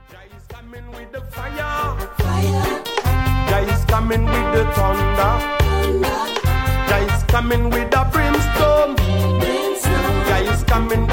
Jah is coming with the fire. Jah is coming with the thunder. Jah is coming with the brimstone. Jah is coming